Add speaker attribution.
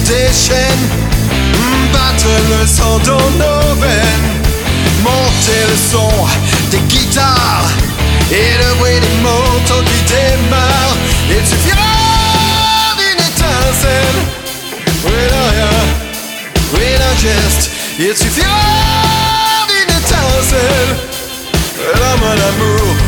Speaker 1: des chaînes, battre le sang dans nos veines, monter le son des guitares et le bruit des motos qui démarrent. Il suffira d'une étincelle, oui d'un rien, oui d'un geste. Il suffira d'une étincelle, la main d'amour.